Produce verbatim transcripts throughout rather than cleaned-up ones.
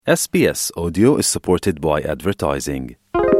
S B S Audio is supported by advertising.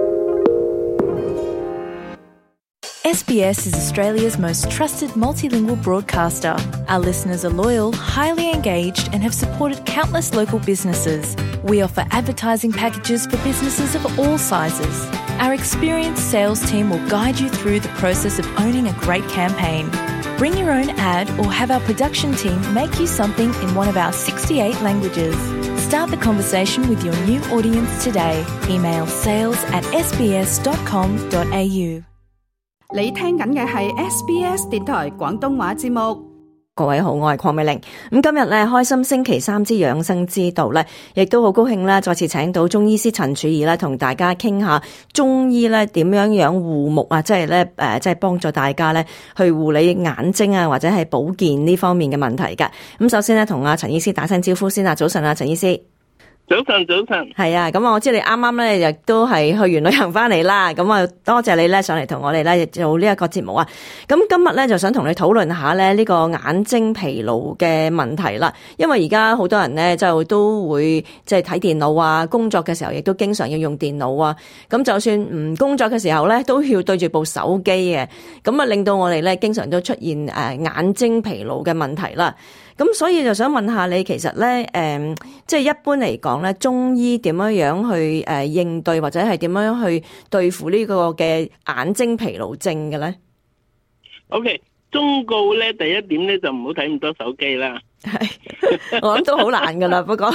S B S is Australia's most trusted multilingual broadcaster. Our listeners are loyal, highly engaged, and have supported countless local businesses. We offer advertising packages for businesses of all sizes. Our experienced sales team will guide you through the process of owning a great campaign. Bring your own ad or have our production team make you something in one of our sixty-eight languages. Start the conversation with your new audience today. Email sales at s b s dot com dot a u。 你聽緊嘅係 S B S 電台廣東話節目。 各位好，我係鄺美玲。咁今日咧，開心星期三之養生之道咧，亦都好高興咧，再次請到中醫師陳曙儀咧，同大家傾下中醫咧點樣樣護目啊，即係咧誒，即係幫助大家咧去護理眼睛啊，或者係保健呢方面嘅問題嘅。咁首先咧，同阿陳醫師打聲招呼先啊，早晨啊，陳醫師。 早晨，早晨。 係啊，咁我知你啱啱咧亦都係去完旅行翻嚟啦，咁啊多謝你咧上嚟同我哋咧做呢一個節目啊。咁今日咧就想同你討論下咧呢個眼睛疲勞嘅問題啦，因為而家好多人咧就都會即係睇電腦啊，工作嘅時候亦都經常要用電腦啊，咁就算唔工作嘅時候咧都要對住部手機嘅，咁啊令到我哋咧經常都出現誒眼睛疲勞嘅問題啦。咁所以就想問下你，其實咧，誒、呃，即係一般嚟講咧，中醫點樣樣去誒、呃、應對，或者係點樣去對付呢個嘅眼睛疲勞症嘅咧 ？OK， 忠告咧，第一點咧就唔好睇咁多手機啦。 係，我諗都好難噶啦，不過，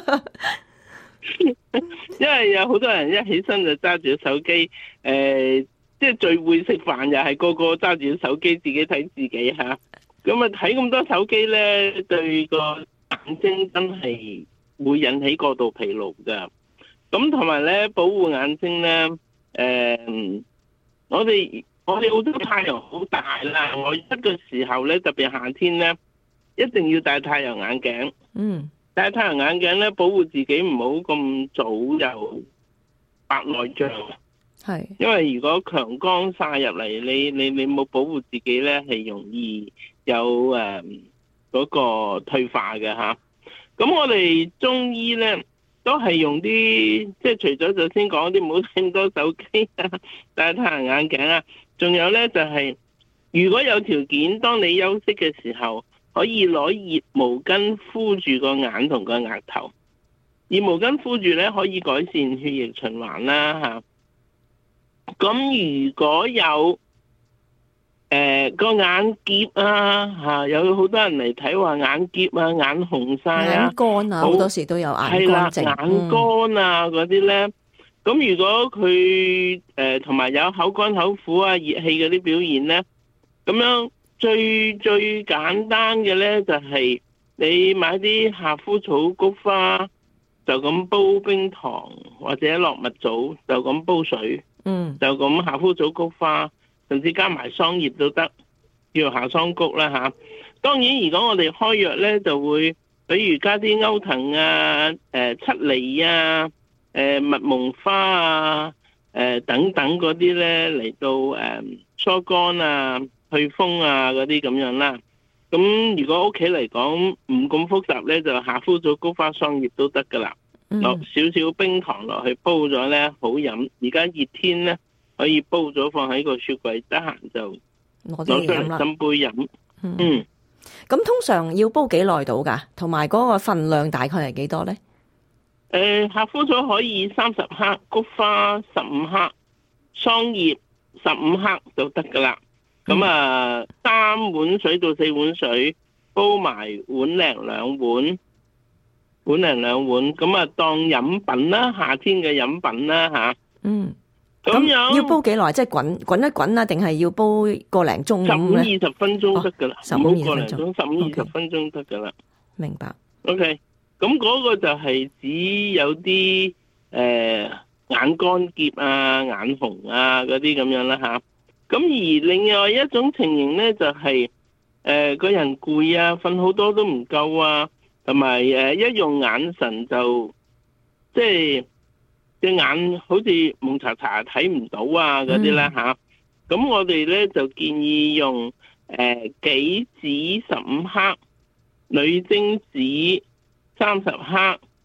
因為有好多人一起身就揸住手機，誒、呃，即係聚會食飯又係個個揸住手機，自己睇自己吓。咁啊睇咁多手機咧，對個眼睛真係會引起過度疲勞噶。咁同埋咧，保護眼睛咧，誒、呃，我哋我哋澳洲太陽好大啦，我出嘅時候咧，特別夏天咧，一定要戴太陽眼鏡。 嗯， 戴太陽眼鏡咧，保護自己唔好咁早就白內障。係，因為如果強光曬入嚟，你你你冇保護自己咧，係容易有誒嗰、呃那個退化嘅吓。咁我哋中醫咧都係用啲，即係除咗頭先講啲唔好睇咁多手機啊，戴太陽眼鏡啊，仲有咧就係、是、如果有條件，當你休息嘅時候，可以攞熱毛巾敷住個眼同個額頭。熱毛巾敷住咧，可以改善血液循環啦吓。咁如果有誒個、呃、眼澀啊吓，有好多人嚟睇話眼澀啊、眼紅晒啊、 眼乾啊，好多時都有眼乾症、 眼乾啊嗰啲咧。咁、嗯、如果佢誒同埋有口乾口苦啊、熱氣嗰啲表現咧，咁樣最最簡單嘅咧就係、是、你買啲夏枯草菊花，就咁煲冰糖或者落蜜棗，就咁煲水。嗯，就咁夏枯草菊花，甚至加埋桑葉都得，叫夏桑菊啦吓。當然，如果我哋開藥咧，就會比如加啲歐藤啊、誒、呃、七厘啊、誒、呃、蜜蒙花啊、誒、呃、等等嗰啲咧嚟到誒、呃、疏肝啊、去風啊嗰啲咁樣啦。咁如果屋企嚟講唔咁複雜咧，就夏枯草菊花桑葉都得噶啦。落少少冰糖落去煲咗咧，好飲。而家熱天咧，可以煲咗放喺個雪櫃，得閒就攞出嚟斟杯飲。嗯， 咁通常要煲幾耐到噶？同埋嗰個份量大概係幾多咧？誒、 呃，夏枯草可以三十克，菊花十五克，桑葉十五克就得噶啦。咁、嗯、啊，三碗水到四碗水，煲埋碗零兩碗。碗零兩碗，咁啊當飲品啦，夏天嘅飲品啦吓。嗯，咁樣要煲幾耐？即係滾滾一滾啊，定係要煲個零鐘？ 十五二十分鐘得噶啦， 十五二十分鐘， 十五二十分鐘得噶啦。 明白。 OK，咁嗰個就係指有啲誒、呃、眼乾澀啊、眼紅啊嗰啲咁樣啦吓。咁而另外一種情形咧，就係誒個人攰啊，瞓好多都唔夠啊。同埋誒一用眼神就即係隻眼好似蒙查查睇唔到啊嗰啲咧嚇，咁我哋咧就建議用誒杞子十五克、女精子三十克，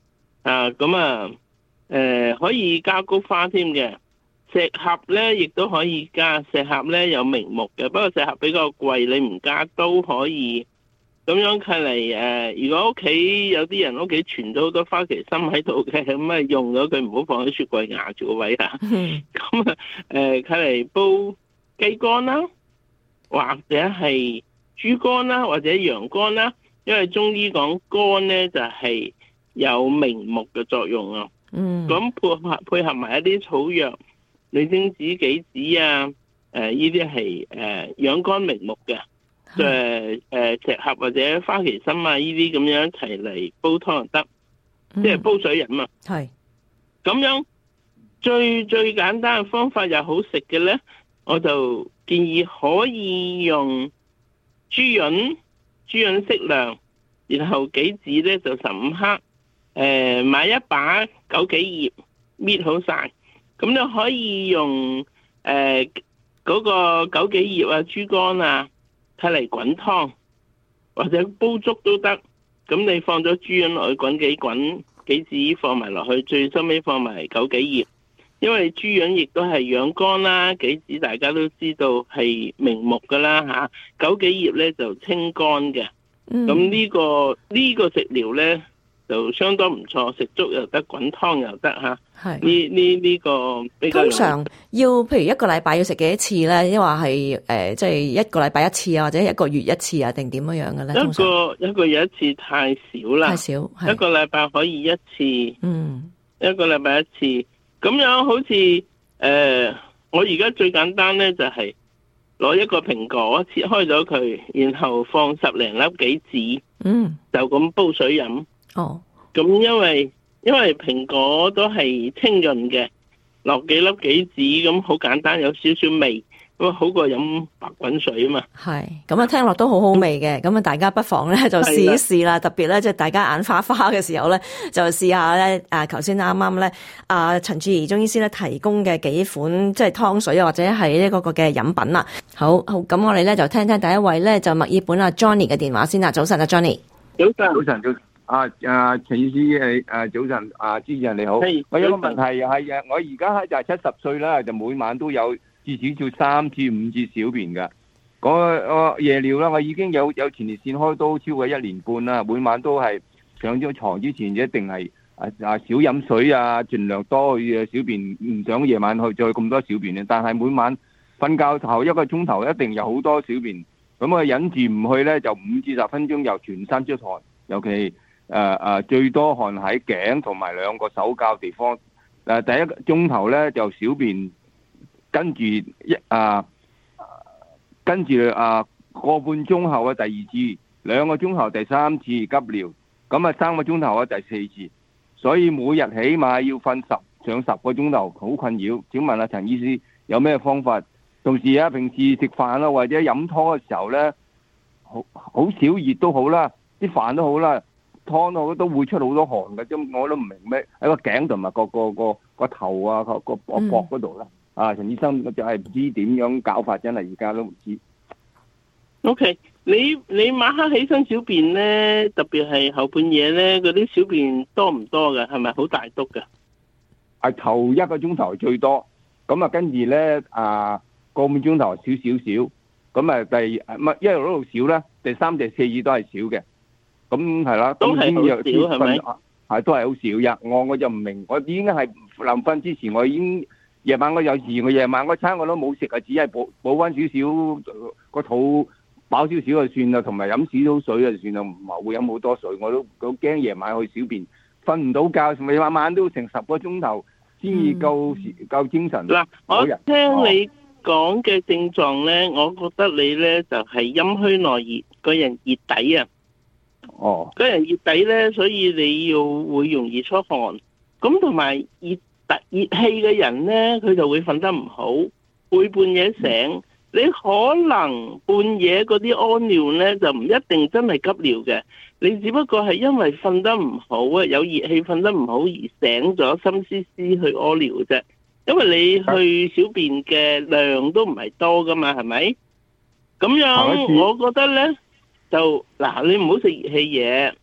啊，咁啊，誒、呃、可以加菊花添嘅。石斛咧亦都可以加，石斛咧有明目嘅，不過石斛比較貴，你唔加都可以。咁樣睇嚟誒，如果屋企有啲人屋企存咗好多花旗參喺度嘅，咁啊用咗佢唔好放喺雪櫃壓住個位啊。咁啊誒，睇嚟煲雞肝啦，或者係豬肝啦，或者羊肝啦，因為中醫講肝咧就係有明目嘅作用啊。嗯。咁配合配合埋一啲草藥，李精子、杞子啊，誒呢啲係誒養肝明目嘅。誒誒、呃，石斛或者花旗參啊，呢啲咁樣一齊嚟煲湯就得，嗯、即係煲水飲啊。係咁樣最最簡單嘅方法又好食嘅咧，我就建議可以用豬潤，豬潤適量，然後杞子咧就十五克，誒、呃、買一把枸杞葉搣好晒，咁你可以用誒嗰、呃那個枸杞葉啊、豬肝啊。睇嚟滾湯或者煲粥都得，咁你放咗豬潤落去滾幾滾，杞子放埋落去，最收尾放埋枸杞葉，因為豬潤亦都係養肝啦，杞子大家都知道係明目噶啦嚇，枸杞葉咧就清肝嘅，咁呢、這個呢、這個食療咧就相當唔錯，食粥又得，滾湯又得嚇。係呢呢呢個比較通常要，譬如一個禮拜要食幾多次咧？抑或係誒，即係一個禮拜一次啊，或者一個月一次啊，定點樣樣嘅咧？ 一個一個月一次太少啦，太少。一個禮拜可以一次，嗯，一個禮拜一次。咁樣好似誒、呃，我而家最簡單咧就係攞一個蘋果切開咗佢，然後放十零粒杞子，嗯，就咁煲水飲。哦，咁因為。因為蘋果都係清潤嘅，落幾粒杞子咁好簡單，有少少味，咁好過飲白滾水啊嘛。係，咁啊聽落都好好味嘅，咁啊大家不妨咧就試一試啦。特別咧即係大家眼花花嘅時候咧，就試下咧啊！頭先啱啱咧啊陳智怡中醫師咧提供嘅幾款即係湯水啊，或者係呢個個嘅飲品啦。好好，咁我哋咧就聽聽第一位咧就墨爾本啊 Johnny 嘅電話先啦。早晨啊 Johnny。早晨，早晨，早晨。啊啊陳醫師誒誒早晨啊主持人你好，hey, 我有個問題係誒我而家就係七十歲啦，就每晚都有至少做三至五次小便噶。嗰個夜尿啦，我已經有有前列腺開刀超過一年半啦，每晚都係上咗床之前一定係啊啊少飲水啊，盡量多去小便，唔想夜晚去再咁多小便嘅。但係每晚瞓覺後一個鐘頭一定有好多小便，咁我忍住唔去咧，就五至十分鐘又全身出汗，尤其。誒誒、呃，最多汗喺頸同埋兩個手腳地方。誒、呃，第一個鐘頭咧就小便，跟住一啊，跟住啊個半鐘後嘅第二次，兩個鐘後第三次急尿，咁啊三個鐘頭嘅第四次，所以每日起碼要瞓十上十個鐘頭，好困擾。請問阿陳醫師有咩方法？同時啊，平時食飯啦或者飲湯嘅時候咧，好好少熱都好啦，啲飯都好啦。湯我都會出好多汗嘅，咁我都唔明咩喺個頸同埋個個個個頭啊，個個個膊嗰度啦。啊，陳醫生就係唔知點樣搞法，真係而家都唔知。O、okay, K， 你你晚黑起身小便咧，特別係後半夜咧，嗰啲小便多唔多嘅？係咪好大督嘅？啊，頭一個鐘頭最多，咁啊跟住咧啊個半鐘頭少少少，咁啊第唔係一路一路少啦，第三第四次都係少嘅。咁係啦，都係好少係咪？係都係好少呀。我我就唔明，我已經係臨瞓之前，我已經夜晚我有時我夜晚嗰餐我都冇食啊，只係補補翻少少個肚飽少少就算啦，同埋飲少少水就算啦，唔係會飲好多水。我都好驚夜晚去小便，瞓唔到覺，咪晚晚都成十個鐘頭先至夠時夠精神。嗱，我聽你講嘅症狀咧，我覺得你咧就係陰虛內熱，個人熱底啊。哦，嗰人熱底咧，所以你要會容易出汗，咁同埋熱特熱氣嘅人咧，佢就會瞓得唔好，會半夜醒。你可能半夜嗰啲屙尿咧，就唔一定真係急尿嘅，你只不過係因為瞓得唔好啊，有熱氣瞓得唔好而醒咗，心思思去屙尿啫。因為你去小便嘅量都唔係多噶嘛，係咪？咁樣我覺得咧。就嗱，你唔好食熱氣嘢，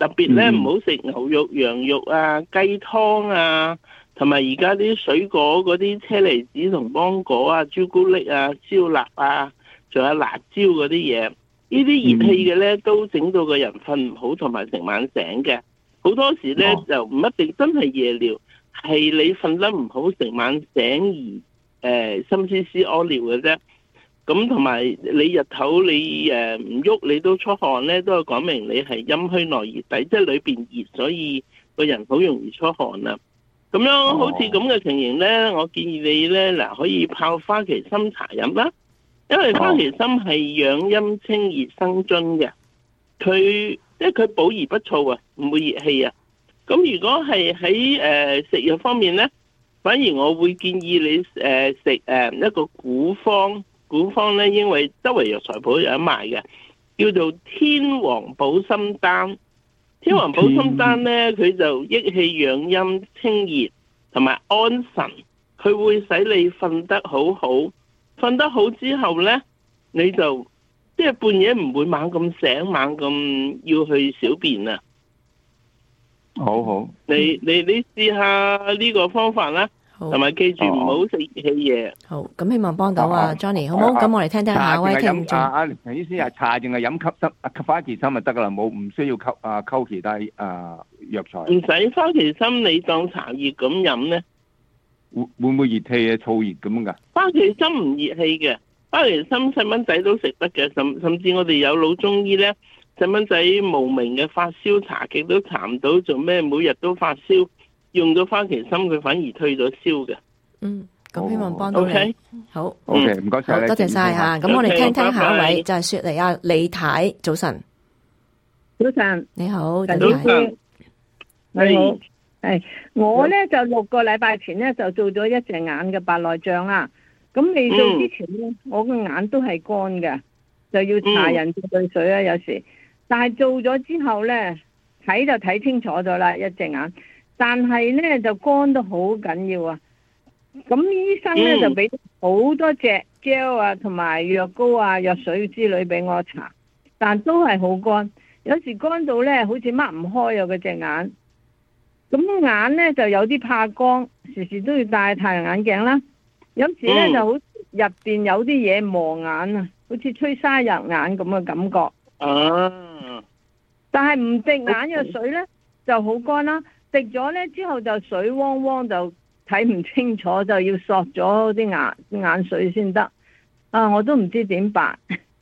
特別咧唔嗯好食牛肉、羊肉啊、雞湯啊，同埋而家啲水果嗰啲車厘子同芒果啊、朱古力啊、燒臘啊，仲有辣椒嗰啲嘢，呢啲熱氣嘅咧都整到個人瞓唔好，同埋成晚醒嘅。好多時咧、 哦就唔一定真係夜尿，係你瞓得唔好，成晚醒而誒、呃、心思思屙尿嘅啫。咁同埋你日頭你誒唔喐，你都出汗咧，都係講明你係陰虛內熱底，即係裏邊熱，所以個人好容易出汗啦。咁樣好似咁嘅情形咧，我建議你咧嗱，可以泡花旗參茶飲啦，因為花旗參係養陰清熱生津嘅，佢即係佢補而不燥啊，唔會熱氣啊。咁如果係喺誒食藥方面咧，反而我會建議你誒食誒一個古方。古方咧，因為周圍藥材鋪有得賣嘅，叫做天王保心丹。天王保心丹咧，佢就益氣養陰、清熱同埋安神，佢會使你瞓得好好。瞓得好之後咧，你就即係半夜唔會猛咁醒，猛咁要去小便啊！ 好好， 你你你試下呢個方法啦。同埋記住唔好食熱氣嘢。 好，咁希望幫到啊 Johnny，好唔好？咁我哋聽聽下一位聽眾。 啊啊，陳醫師係茶淨係飲吸濕啊花旗參就得噶啦，冇唔需要溝啊溝其他啊藥材。 唔使花旗參，你當茶葉咁飲咧。 會會唔會熱氣啊？燥熱咁噶？ 花旗參唔熱氣嘅，花旗參細蚊仔都食得嘅，甚甚至我哋有老中醫咧，細蚊仔無名嘅發燒，查極都查唔到，做咩每日都發燒？用咗花旗參，佢反而退咗燒嘅。 嗯，咁希望幫到你。 Okay? 好 ，OK，唔該晒你， 多謝晒嚇。咁我哋聽聽下一位 Okay, 就係雪梨啊，李太，早晨。 早晨， 你好， 陳李太。 醫師，你好。 係係我咧就六個禮拜前咧就做咗一隻眼嘅白內障啦。咁未做之前咧， 嗯、 我個眼都係乾嘅，就要搽人造對水啊，有時。但係做咗之後咧，睇就睇清楚咗啦，一隻眼。但係咧就乾得好緊要啊！咁醫生咧、嗯、就俾好多隻 gel 啊，同埋藥膏啊、藥水之類俾我搽，但都係好乾。有時乾到咧好似擘唔開啊嗰隻眼。咁眼咧就有啲怕光，時時都要戴太陽眼鏡啦。有時咧、嗯、就好入邊有啲嘢磨眼啊，好似吹沙入眼咁嘅感覺。 啊！ 但係唔滴眼藥水咧就好乾啦。滴咗咧之後就水汪汪，就睇唔清楚，就要索咗啲眼眼水先得。啊，我都唔知點辦。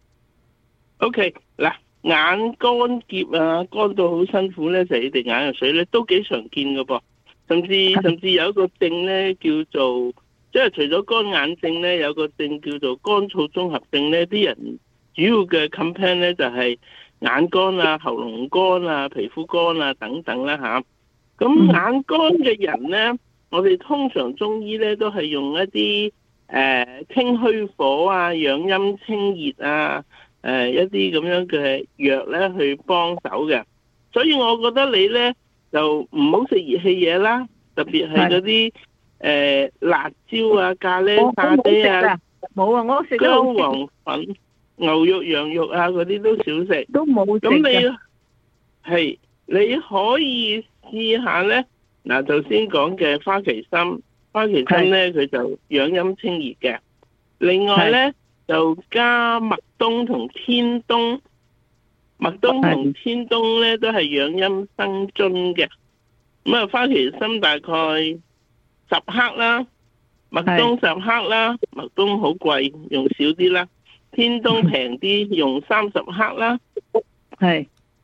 O K， 嗱，眼乾澀啊，乾到好辛苦咧，就係滴眼藥水咧，都幾常見噶噃。甚至甚至有一個症咧，叫做即係除咗乾眼症咧，有個症叫做乾燥綜合症咧。啲人主要嘅 complain 咧就係眼乾啊、喉嚨乾啊、皮膚乾啊等等啦吓。咁眼乾嘅人咧，我哋通常中醫咧都係用一啲誒清虛火啊、養陰清熱啊、誒、呃、一啲咁樣嘅藥咧去幫手嘅。所以我覺得你咧就唔好食熱氣嘢啦，特別係嗰啲誒辣椒啊、咖喱沙爹啊， 冇啊，我食薑黃粉、牛肉、羊肉啊嗰啲都少食， 都冇食。 咁你係你可以試下咧，嗱，頭先講嘅花旗參，花旗參咧佢就養陰清熱嘅。另外咧就加麥冬同天冬，麥冬同天冬咧都係養陰生津嘅。咁啊，花旗參大概十克啦，麥冬十克啦，麥冬好貴，用少啲啦。天冬平啲，用三十克啦。 係。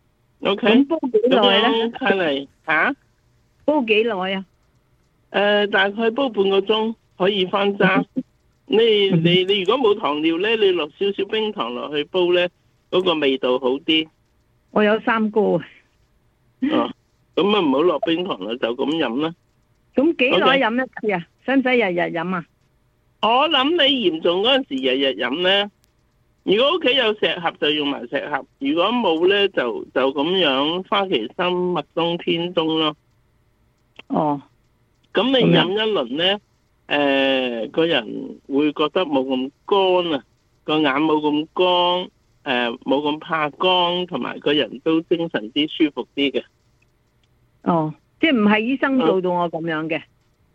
O K， 咁煲幾耐咧？ 睇嚟吓， 煲幾耐啊？ 誒，大概煲半個鐘可以翻渣。你你你如果冇糖尿咧，你落少少冰糖落去煲咧，嗰個味道好啲。 我有三高。 哦，咁啊唔好落冰糖啦，就咁飲啦。 咁幾耐飲一次啊？使唔使日日飲啊？ 我諗你嚴重嗰陣時日日飲咧。如果屋企有石斛就用埋石斛，如果冇咧就就咁樣花旗參、麥冬、天冬咯。 哦， 咁你飲一輪咧，誒、呃、個人會覺得冇咁乾啊，個眼冇咁乾， 誒冇咁怕乾，同埋個人都精神啲、舒服啲嘅。 哦，即係唔係醫生做到我咁樣嘅？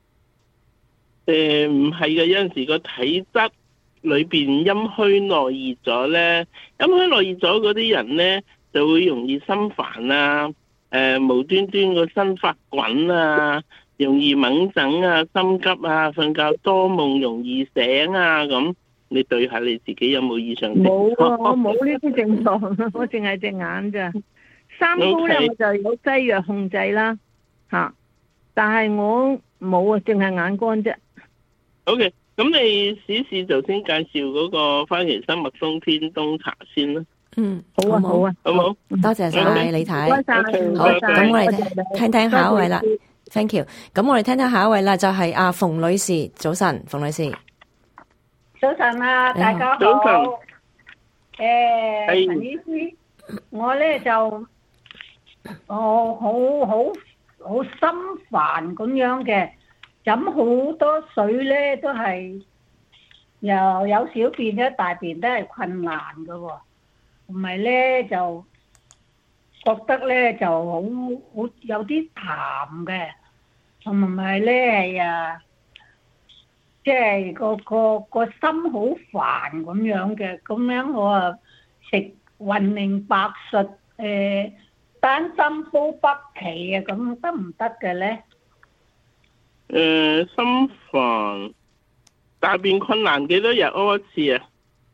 誒唔係嘅，有陣時個體質裏邊陰虛內熱咗咧，陰虛內熱咗嗰啲人咧就會容易心煩啊，誒、呃、無端端個身發滾啊，容易掹疹啊、心急啊、瞓覺多夢、容易醒啊咁。你對下你自己有冇異常情況？ 冇啊，我冇呢啲症狀，我淨係隻眼咋。三高咧 Okay. 我就有劑藥控制啦，嚇，但係我冇啊，淨係眼乾啫。 OK，咁你試試頭先介紹嗰個花旗參麥冬天冬茶先啦。 嗯， 好啊，好啊， 好冇？ 多謝晒李太。 唔該晒， 好唔好， 該晒咁我哋聽聽下一位啦。Thank you。咁我哋聽聽下一位啦，就係阿馮女士。早晨，馮女士。 早晨啊，大家好。 早晨。 誒， 係陳醫師，我咧就我好好好心煩咁樣嘅，飲好多水咧都係又有小便咧，大便都係困難噶喎，同埋咧就覺得咧就好好有啲痰嘅，同埋咧係啊。即係個個個心好煩咁樣嘅，咁樣我啊食雲寧白術誒丹參煲北芪啊，咁得唔得嘅咧？ 誒，心煩大便困難幾多日屙一次啊？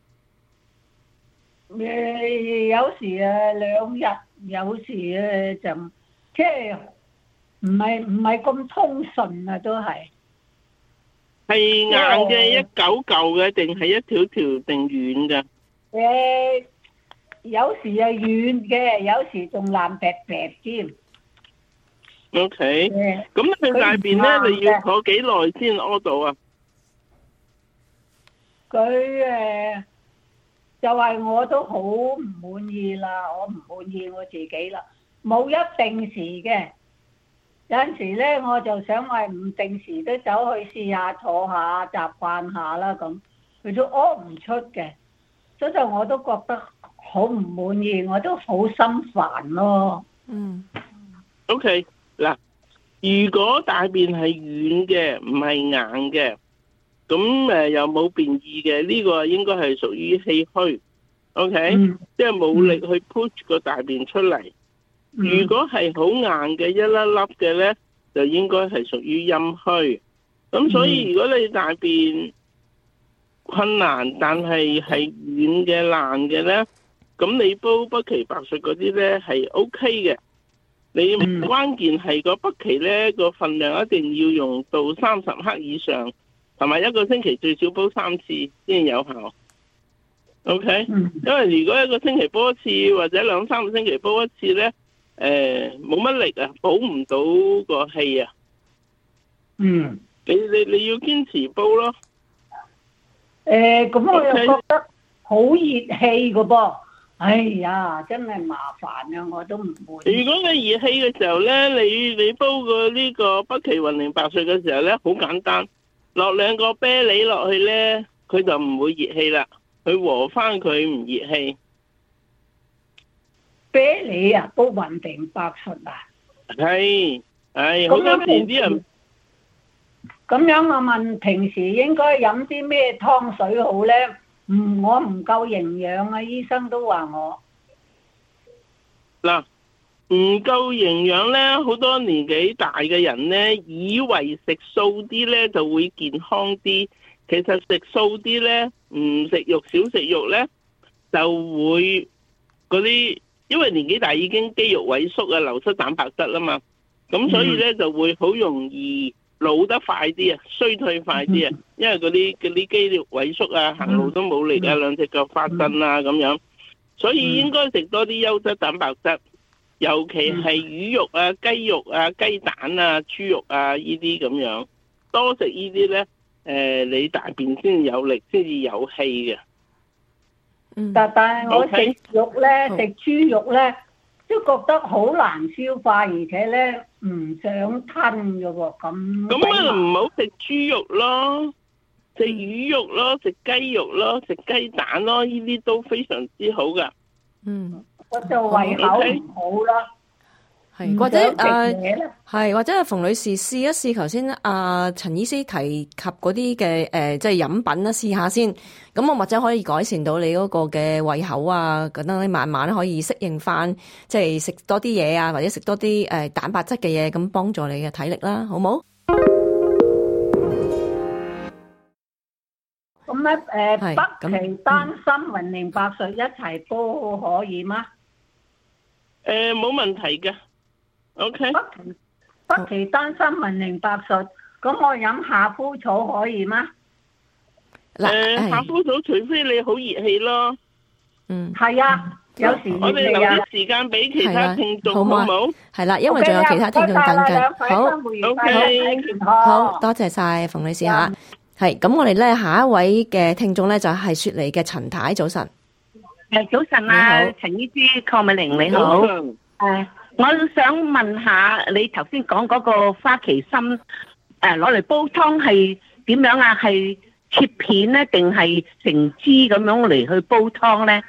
誒有時啊兩日，有時誒就即係唔係唔係咁通順啊，都係。 係硬嘅一嚿嚿嘅，定係一條條定軟嘅？ 誒，有時係軟嘅，有時仲爛白白添。 O K，咁佢大便咧，你要坐幾耐先屙到啊？ 佢誒就係我都好唔滿意啦，我唔滿意我自己啦，冇一定時嘅。有陣時咧，我就想話唔定時都走去試下坐下習慣下啦咁，佢都屙唔出嘅，所以我都覺得好唔滿意，我都好心煩咯。 嗯。 O K，嗱，如果大便係軟嘅，唔係硬嘅，咁誒又冇便意嘅，呢個應該係屬於氣虛。O K，即係冇力去 push 個大便出嚟。如果係好硬嘅一粒粒嘅咧，就應該係屬於陰虛。咁所以如果你大便困難，但係係軟嘅爛嘅咧，咁你煲北芪白術嗰啲咧係 O K 嘅。你關鍵係個北芪咧個份量一定要用到三十克以上，同埋一個星期最少煲三次先有效。O K，因為如果一個星期煲一次或者兩三個星期煲一次咧，誒，冇乜力啊，補唔到個氣啊。 嗯， 你你你要堅持煲咯。 誒，咁我又覺得好熱氣噶噃。哎呀，真係麻煩啊，我都唔會。 如果你熱氣嘅時候咧，你你煲個呢個北芪雲寧白術嘅時候咧，好簡單，落兩個啤梨落去咧，佢就唔會熱氣啦，佢和翻佢唔熱氣。 啤梨啊，煲雲寧白術啊， 係係好多時啲人咁樣。我問平時應該飲啲咩湯水好咧？唔，我唔夠營養啊！醫生都話我嗱，唔夠營養咧，好多年紀大嘅人咧，以為食素啲咧就會健康啲，其實食素啲咧，唔食肉少食肉咧，就會嗰啲。因為年紀大已經肌肉萎縮啊，流失蛋白質啦嘛，咁所以咧就會好容易老得快啲啊，衰退快啲啊，因為嗰啲嗰啲肌肉萎縮啊，行路都冇力啊，兩隻腳發震啊咁樣，所以應該食多啲優質蛋白質，尤其係魚肉啊、雞肉啊、雞蛋啊、豬肉啊呢啲咁樣，多食呢啲咧，誒你大便先有力，先至有氣嘅。 但但係我食肉咧，食豬肉咧，都覺得好難消化，而且咧唔想吞嘅喎，咁咁啊唔好食豬肉咯。 食魚肉咯，食雞肉咯，食雞蛋咯，呢啲都非常之好噶。 嗯， 我就胃口唔好啦。 係或者誒誒係或者係馮女士試一試頭先阿陳醫師提及嗰啲嘅誒即係飲品啦，試下先。咁我或者可以改善到你嗰個嘅胃口啊，咁等你慢慢可以適應翻，即係食多啲嘢啊，或者食多啲誒蛋白質嘅嘢，咁幫助你嘅體力啦，好冇？ 咁咧誒， 係北芪丹參雲寧白術一齊煲可以嗎？ 誒，冇問題嘅。OK。 北芪北芪丹參雲寧白術，咁我飲夏枯草可以嗎？ 嗱， 誒，夏枯草除非你好熱氣咯。 嗯， 係啊，有時我哋留熱氣啊。 啲時間俾其他聽眾， 好嘛好唔好？ 係啦，因為仲有其他聽眾等緊。好， OK 好多謝晒馮女士嚇。係咁，我哋咧下一位嘅聽眾咧就係雪梨嘅陳太，早晨。 誒，早晨啊，陳醫師，鄺美玲你好。誒，我想問下你頭先講嗰個花旗參誒攞嚟煲湯係點樣啊？係切片咧，定係成支咁樣嚟去煲湯咧？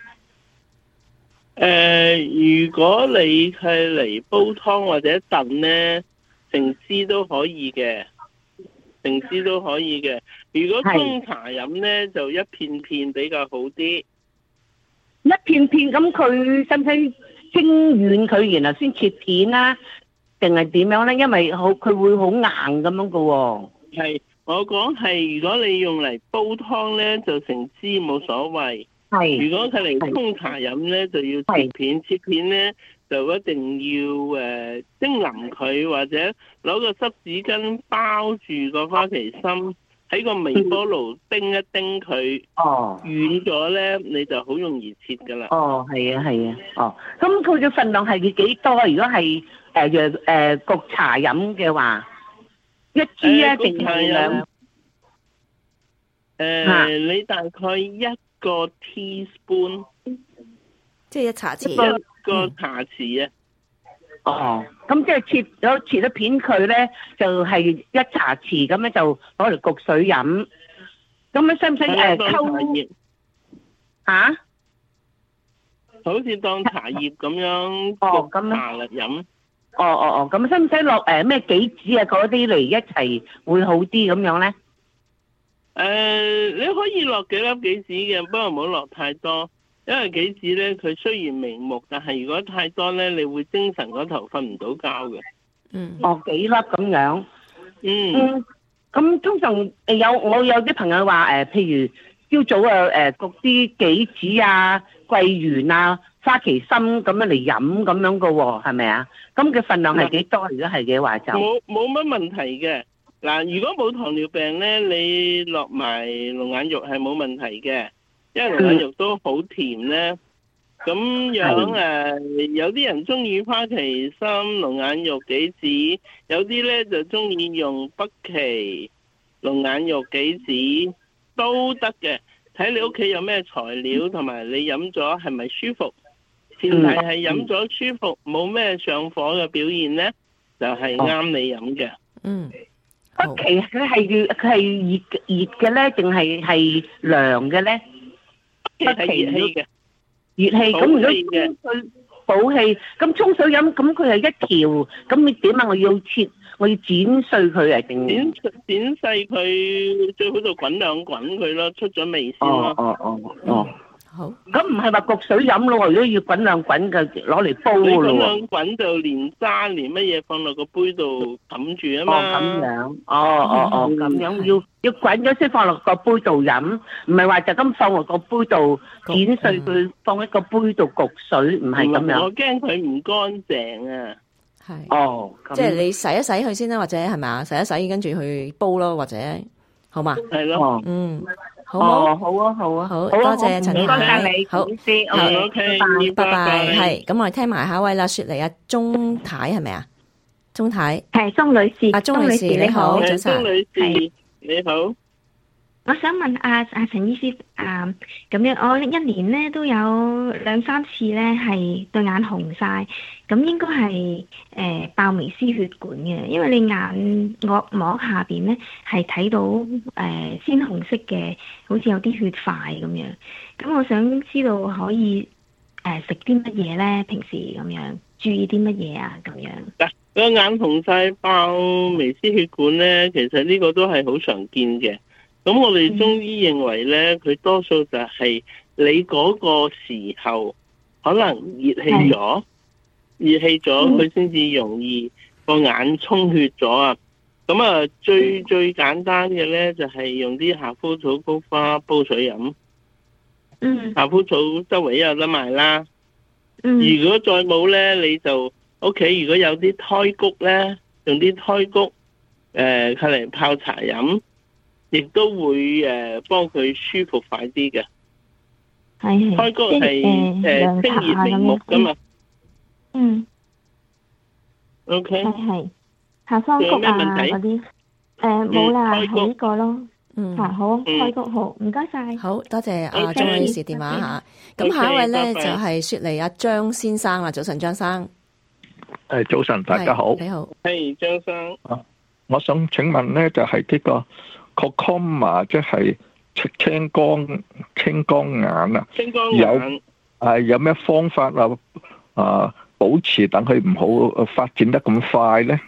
誒，如果你係嚟煲湯或者燉咧，成支都可以嘅，成支都可以嘅。如果沖茶飲咧，就一片片比較好啲。 一片片咁，佢使唔使蒸軟佢，然後先切片啦？定係點樣咧？因為好佢會好硬咁樣噶喎。 係，我講係，如果你用嚟煲湯咧，就成支冇所謂。 係。 如果佢嚟沖茶飲咧，就要切片，切片咧就一定要誒蒸腍佢，或者攞個濕紙巾包住個花旗參，喺個微波爐叮一叮佢， 哦， 軟咗咧，你就好容易切噶啦。 哦，係啊，係啊，哦，咁佢嘅份量係幾多？如果係誒藥誒焗茶飲嘅話，一支啊定係兩？ 誒，你大概一個 teaspoon， 即係一茶匙， 一個個茶匙啊。 哦，咁即係切咗切咗片佢咧，就係一茶匙咁樣就攞嚟焗水飲。咁樣使唔使誒溝？嚇？ 好似當茶葉咁樣哦， 焗茶嚟飲。 哦哦哦，咁使唔使落誒咩杞子啊嗰啲嚟一齊會好啲咁樣咧？ 誒，你可以落幾粒杞子嘅，不過唔好落太多。因為杞子咧，佢雖然明目，但係如果太多咧，你會精神嗰頭瞓唔到覺嘅。 嗯。 哦，幾粒咁樣。 嗯。 嗯。咁通常誒有我有啲朋友話誒，譬如朝早啊誒焗啲杞子啊、桂圓啊、花旗參咁樣嚟飲咁樣嘅喎，係咪啊？咁嘅份量係幾多？如果係嘅話就冇冇乜問題嘅。嗱，如果冇糖尿病咧，你落埋龍眼肉係冇問題嘅。因為龍眼肉都好甜咧，咁樣誒，有啲人中意花旗參、龍眼肉、杞子，有啲咧就中意用北芪、龍眼肉、杞子都得嘅，睇你屋企有咩材料，同埋你飲咗係咪舒服。前提係飲咗舒服，冇咩上火嘅表現咧，就係啱你飲嘅。 嗯， 北芪佢係要佢係熱熱嘅咧，定係係涼嘅咧？ 北芪熱氣嘅， 熱氣咁如果沖水補氣，咁沖水飲咁佢係一條，咁你點啊？我要切，我要剪碎佢啊？定剪剪細佢，最好就滾兩滾佢咯，出咗味先咯。 哦哦哦哦。 好。 咁唔係話焗水飲咯，如果要滾兩滾嘅，攞嚟煲咯。 你滾兩滾就連渣連乜嘢放落個杯度冚住啊嘛。 哦，咁樣。哦哦哦，咁樣要要滾咗先放落個杯度飲，唔係話就咁放落個杯度剪碎佢，放喺個杯度焗水，唔係咁樣。 我驚佢唔乾淨啊。 係。 哦。 即係你洗一洗佢先啦，或者係咪啊？洗一洗跟住去煲咯，或者好嘛？ 係咯。 嗯。好哦，好啊，好啊， 好多謝陳太， 多謝你， 好， 好 ，OK， 拜拜，係，咁我哋聽埋下一位啦，雪梨啊，鐘太係咪啊？鐘太係鐘女士， 啊，鐘女士你好，早晨， 鐘女士你好， 我想問阿阿陳醫師啊，咁樣我一年咧都有兩三次咧係對眼紅晒，咁應該係誒爆微絲血管嘅，因為你眼角膜下邊咧係睇到誒、呃、鮮紅色嘅，好似有啲血塊咁樣。咁我想知道可以誒食啲乜嘢咧？平時咁樣注意啲乜嘢啊？咁樣嗱，個眼紅晒爆微絲血管咧，其實呢個都係好常見嘅。咁我哋中醫認為咧，佢多數就係你嗰個時候可能熱氣咗，熱氣咗佢先至容易個眼充血咗啊！咁啊，最最簡單嘅咧就係用啲夏枯草菊花煲水飲。嗯，夏枯草周圍有得賣啦。嗯，如果再冇咧，你就屋企如果有啲胎菊咧，用啲胎菊誒，佢嚟泡茶飲。亦都會誒幫佢舒服快啲嘅。係胎菊係誒清熱明目噶嘛。嗯。O K。係係。夏桑菊啊嗰啲。誒冇啦，係呢個咯。嗯。嚇好，胎菊好，唔該晒。 好多謝阿張女士電話嚇。咁下一位咧就係雪梨阿張先生啦。早晨，張生。 誒早晨，大家好。 你好。 係張生。 啊，我想請問咧，就係呢個glaucoma即係青光青光眼啊， 青光眼有係有咩方法啊？啊，保持等佢唔好發展得咁快咧？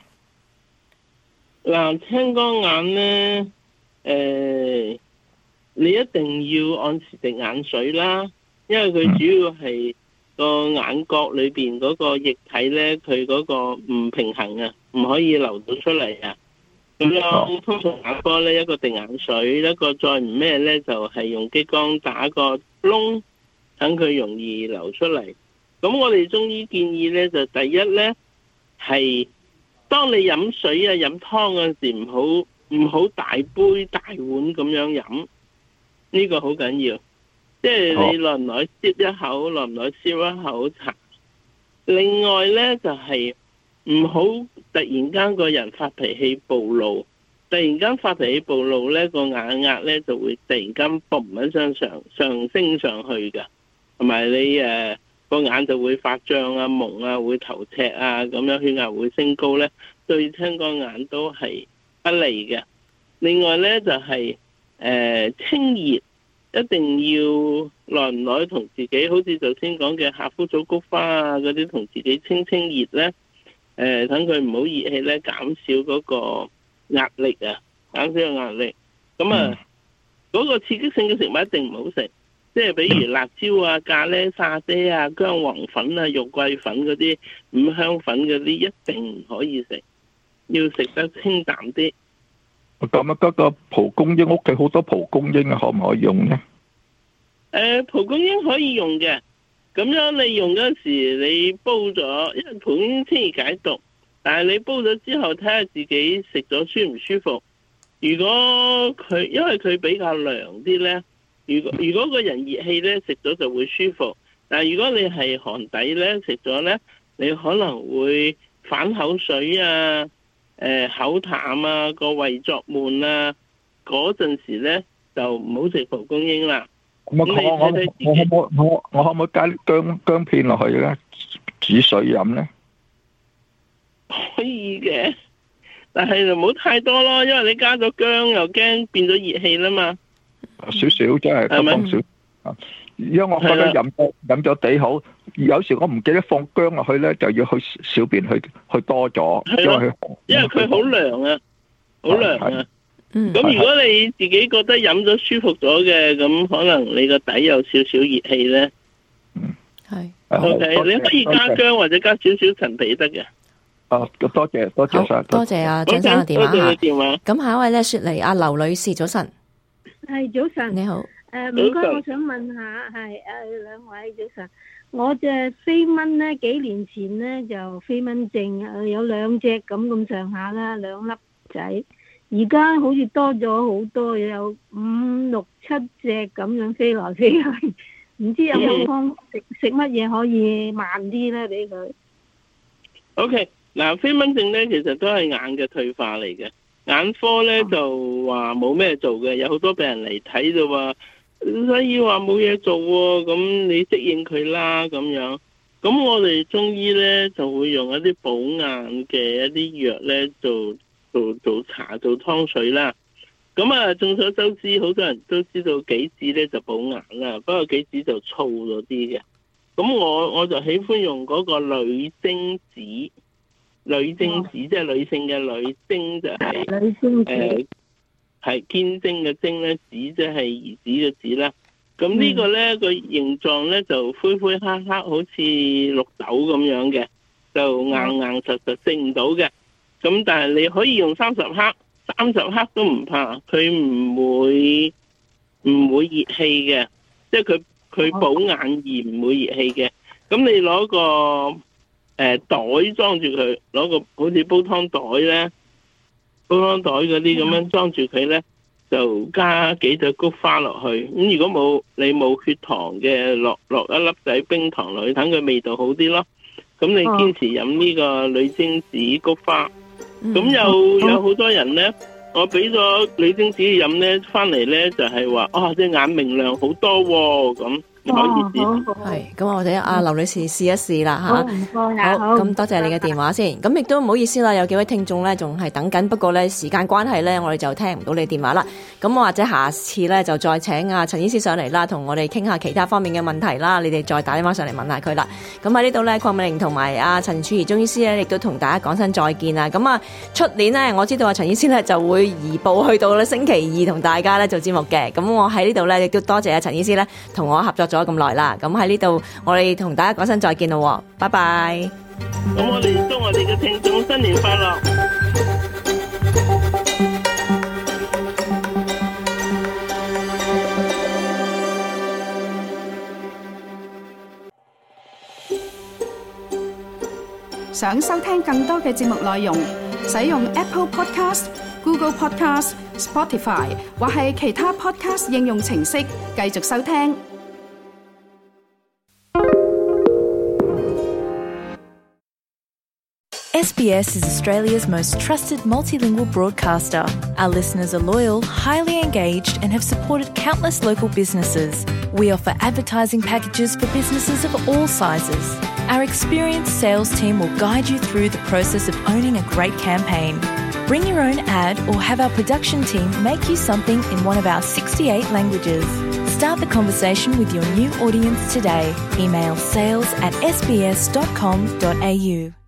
嗱，青光眼咧，誒，你一定要按時滴眼水啦，因為佢主要係個眼角裏邊嗰個液體咧，佢嗰個唔平衡啊，唔可以流到出嚟啊。咁樣通常眼科咧，一個滴眼水，一個再唔咩咧，就係用激光打個窿，等佢容易流出嚟。咁我哋中醫建議咧，就第一咧係，當你飲水啊、飲湯嗰陣時，唔好唔好大杯大碗咁樣飲，呢個好緊要。即係你耐唔耐啜一口，耐唔耐燒一口茶。另外咧就係唔好突然間個人發脾氣暴怒，突然間發脾氣暴怒咧，個眼壓咧就會突然間嘣一聲上上升上去㗎，同埋你誒個、呃、眼就會發脹啊、蒙啊、會頭赤啊，咁樣血壓會升高咧，對青光眼都係不利嘅。另外咧就係、是、誒、呃、清熱，一定要耐唔耐同自己，好似頭先講嘅夏枯草菊花啊嗰啲，同自己清清熱咧。誒，等佢唔好熱氣咧，減少嗰個壓力啊，減少個壓力。咁啊，嗰、嗯、個刺激性嘅食物一定唔好食，即係比如辣椒啊、咖喱、沙爹啊、薑黃粉啊、肉桂粉嗰啲、五香粉嗰啲，一定唔可以食，要食得清淡啲。 咁啊，嗰個蒲公英屋企好多蒲公英啊，可唔可以用呢？ 誒、呃，蒲公英可以用嘅。咁樣你用嗰時，你煲咗，因為蒲公英清熱解毒，但係你煲咗之後，睇下自己食咗舒唔舒服。如果佢因為佢比較涼啲咧，如果如果個人熱氣咧，食咗就會舒服。但係如果你係寒底咧，食咗咧，你可能會反口水啊、誒、呃、口淡啊、個胃作悶啊，嗰陣時咧就唔好食蒲公英啦。 我我我我可唔可我我可唔可以加啲薑薑片落去咧？煮水飲咧？ 可以嘅，但係就唔好太多咯，因為你加咗薑又驚變咗熱氣啦嘛。 少少真係不放少。因為我覺得飲咗飲咗幾好，有時我唔記得放薑落去咧，就要去小便去去多咗，因為因為佢好涼啊，好涼啊。嗯，咁如果你自己覺得飲咗舒服咗嘅，咁可能你個底有少少熱氣咧。 嗯，係。 O K，你可以加薑或者加少少陳皮得嘅。 哦，多謝多謝晒， 多謝阿張生嘅電話嚇。咁下一位咧，雪梨阿劉女士，早晨。 係早晨。 你好。 誒，唔該，我想問下，係誒兩位早晨。我隻飛蚊咧，幾年前咧就飛蚊症，誒有兩隻咁咁上下啦，兩粒仔。而家好似多咗好多，有五六七隻咁樣飛來飛去，唔知有冇方食食乜嘢可以慢啲咧？俾佢。 O K，嗱，飛蚊症咧其實都係眼嘅退化嚟嘅。 眼科咧就話冇咩做嘅，有好多病人嚟睇就話，所以話冇嘢做喎，咁你適應佢啦咁樣。咁我哋中醫咧就會用一啲補眼嘅一啲藥咧做做做茶做湯水啦。咁啊，眾所周知，好多人都知道杞子咧就補眼啦，不過杞子就燥咗啲嘅。咁我我就喜歡用嗰個女精子，女精子即係女性嘅女精就係女精子，誒係堅精嘅精咧，子即係兒子嘅子啦。咁呢個咧個形狀咧就灰灰黑黑，好似綠豆咁樣嘅，就硬硬實實食唔到嘅。咁但係你可以用三十克，三十克都唔怕，佢唔會唔會熱氣嘅，即係佢佢補眼而唔會熱氣嘅。咁你攞個誒、呃、袋裝住佢，攞個好似煲湯袋咧，煲湯袋嗰啲咁樣裝住佢咧。就加幾隻菊花落去，咁如果冇你冇血糖嘅，落落一粒仔冰糖落去，等佢味道好啲咯。咁你堅持飲呢個女精子菊花，咁、嗯、又有好多人咧，我俾咗女精子飲咧，翻嚟咧就係話，啊隻眼明亮好多喎，咁。唔好意思， 係咁，我哋阿劉女士試一試啦吓。唔該，好，咁多謝你嘅電話先。咁亦都唔好意思啦，有幾位聽眾咧仲係等緊，不過咧時間關係咧，我哋就聽唔到你電話啦。咁我或者下次咧就再請阿陳醫師上嚟啦，同我哋傾下其他方面嘅問題啦。你哋再打電話上嚟問下佢啦。咁喺呢度咧，鄺美玲同埋阿陳曙儀中醫師咧，亦都同大家講聲再見啦。咁啊，出年咧，我知道阿陳醫師咧就會移步去到咧星期二同大家咧做節目嘅。咁我喺呢度咧亦都多謝阿陳醫師咧同我合作咗咁耐啦，咁喺呢度我哋同大家講聲再見咯，拜拜。 咁我哋祝我哋嘅聽眾新年快樂。 想收聽更多嘅節目內容，使用 Apple Podcast、Google Podcast、Spotify 或係其他 Podcast 應用程式繼續收聽。 S B S is Australia's most trusted multilingual broadcaster. Our listeners are loyal, highly engaged, and have supported countless local businesses. We offer advertising packages for businesses of all sizes. Our experienced sales team will guide you through the process of owning a great campaign. Bring your own ad or have our production team make you something in one of our sixty-eight languages. Start the conversation with your new audience today. Email sales at s b s dot com dot a u.